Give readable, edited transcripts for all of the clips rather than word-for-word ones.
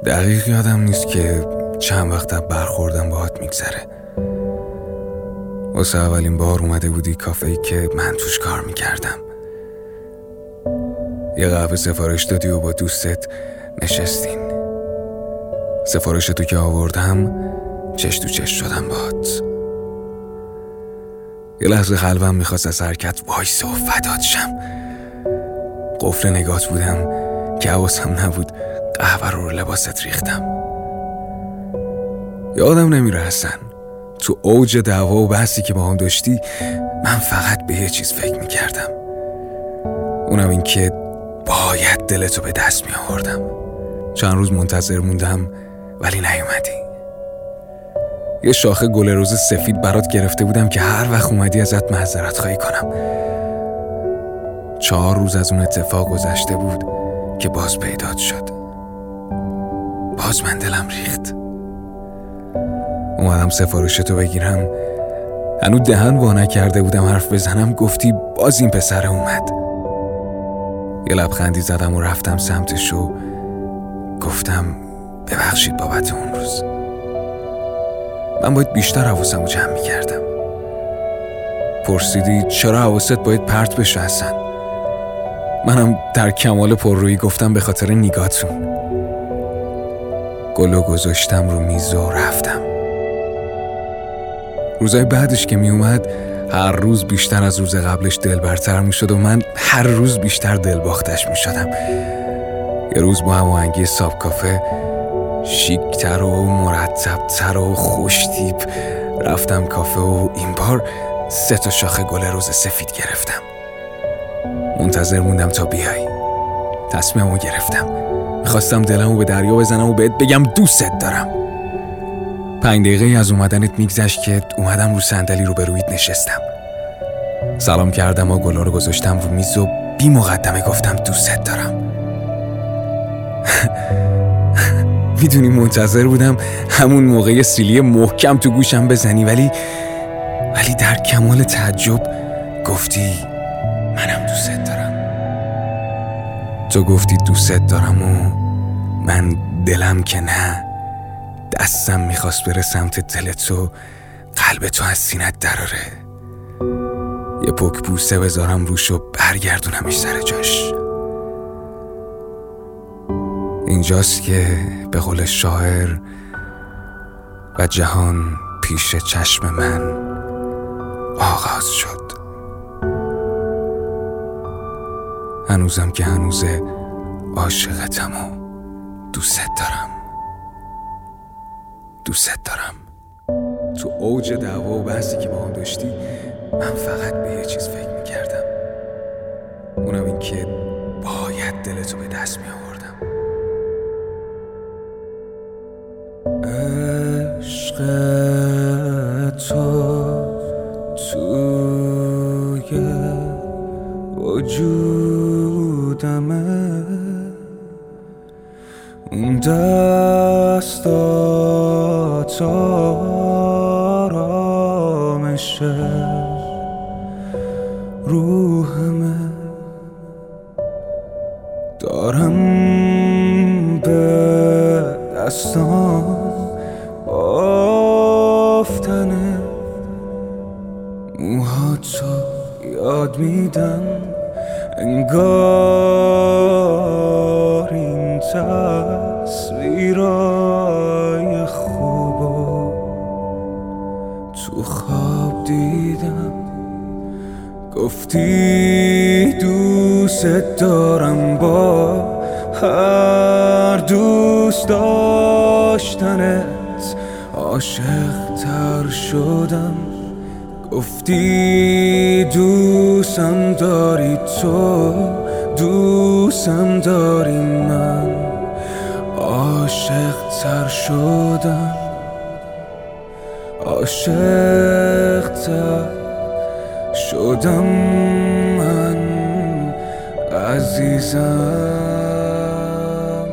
دقیق یادم نیست که چند وقت برخوردم باهات میگذره. واسه اولین بار اومده بودی کافه‌ای که من توش کار میکردم. یه قهوه سفارش دادی و با دوستت نشستین. سفارشتو که آوردم چش تو چش شدم باهات. یه لحظه قلبم میخواست از حرکت وایسه و فدات شم. قفل نگات بودم که حواسم نبود قهوه رو لباست ریختم. یادم نمیره حسن، تو اوج دعوا و بحثی که با هم داشتی من فقط به یه چیز فکر میکردم، اونم این که باید دلتو به دست می آوردم. چند روز منتظر موندم ولی نیومدی. یه شاخه گل رز سفید برات گرفته بودم که هر وقت اومدی ازت معذرت خواهی کنم. 4 روز از اون اتفاق گذشته بود که باز پیدات شد. باز من دلم ریخت. اومدم سفارشتو بگیرم، هنو دهن وا نکرده بودم حرف بزنم گفتی باز این پسره اومد. یه لبخندی زدم و رفتم سمتش و گفتم ببخشید بابت اون روز. من باید بیشتر حواسمو جمع میکردم. پرسیدی چرا حواست باید پرت بشه حسن؟ منم در کمال پررویی گفتم به خاطر نگاهتون. گلو گذاشتم رو میز و رفتم. روزای بعدش که می اومد هر روز بیشتر از روز قبلش دلبرتر می شد و من هر روز بیشتر دلباختش می شدم. یه روز با هماهنگی ساب کافه شیکتر و مرتبتر و خوشتیپ رفتم کافه و این بار 3 شاخه گل رز سفید گرفتم. منتظر موندم تا بیای. تصمیممو گرفتم. میخواستم دلمو به دریا بزنم و بهت بگم دوستت دارم. 5 دقیقه از اومدنت میگذشت که اومدم رو صندلی روبرویت نشستم. سلام کردم و گلا رو گذاشتم رو میز و بی مقدمه گفتم دوستت دارم. میدونی منتظر بودم همون موقع سیلی محکم تو گوشم بزنی ولی در کمال تعجب گفتی منم دوستت دارم. تو گفتی دوستت دارم و من دلم که نه، دستم میخواست بره سمت دلت و قلب تو از سینت دراره. یه پک بوسه بذارم روش و برگردونمش سر جاش. اینجاست که به قول شاعر و جهان پیش چشم من آغاز شد. هنوزم که هنوزه عاشقتم و دوستت دارم. دوستت دارم. تو اوج دعوا و بحثی که با هم داشتی من فقط به یه چیز فکر میکردم، اونم این که باید دلتو به دست می آوردم. عشق تو توی وجودمه، اون دستات آرامشه روحمه. دارم به دستان بافتنه موهاتو یاد میدم، انگار این تصویرای خوبو تو خواب دیدم. گفتی دوست دارم، با هر دوست داشتنت عاشق تر شدم. گفتی دوستم داری تو، دوستم داری من، عاشق تر شدم، عاشق تر شدم من عزیزم.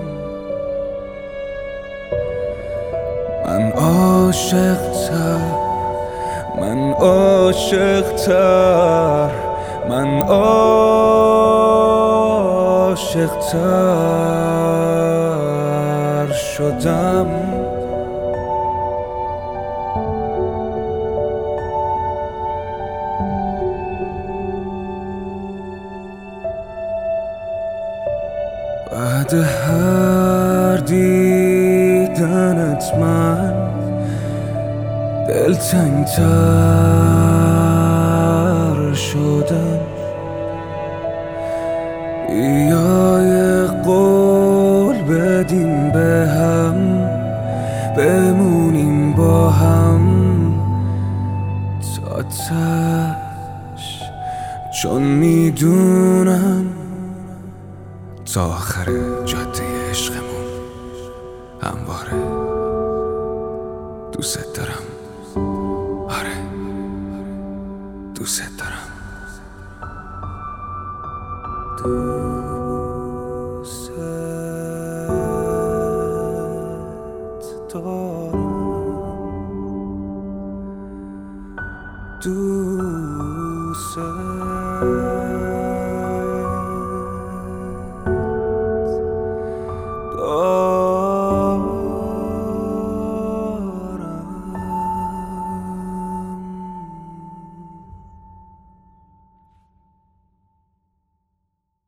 من عاشق تر، من عاشق تر، من عاشق تر شدم. بعد هر دیدنت من دلتنگ‌تر شدم. بیا یه قول بدیم به هم، بمونیم با هم تا تش، چون میدونم تا آخر جاده عشقمون همواره دوست دارم. آره دوست دارم. دوست دارم. دوست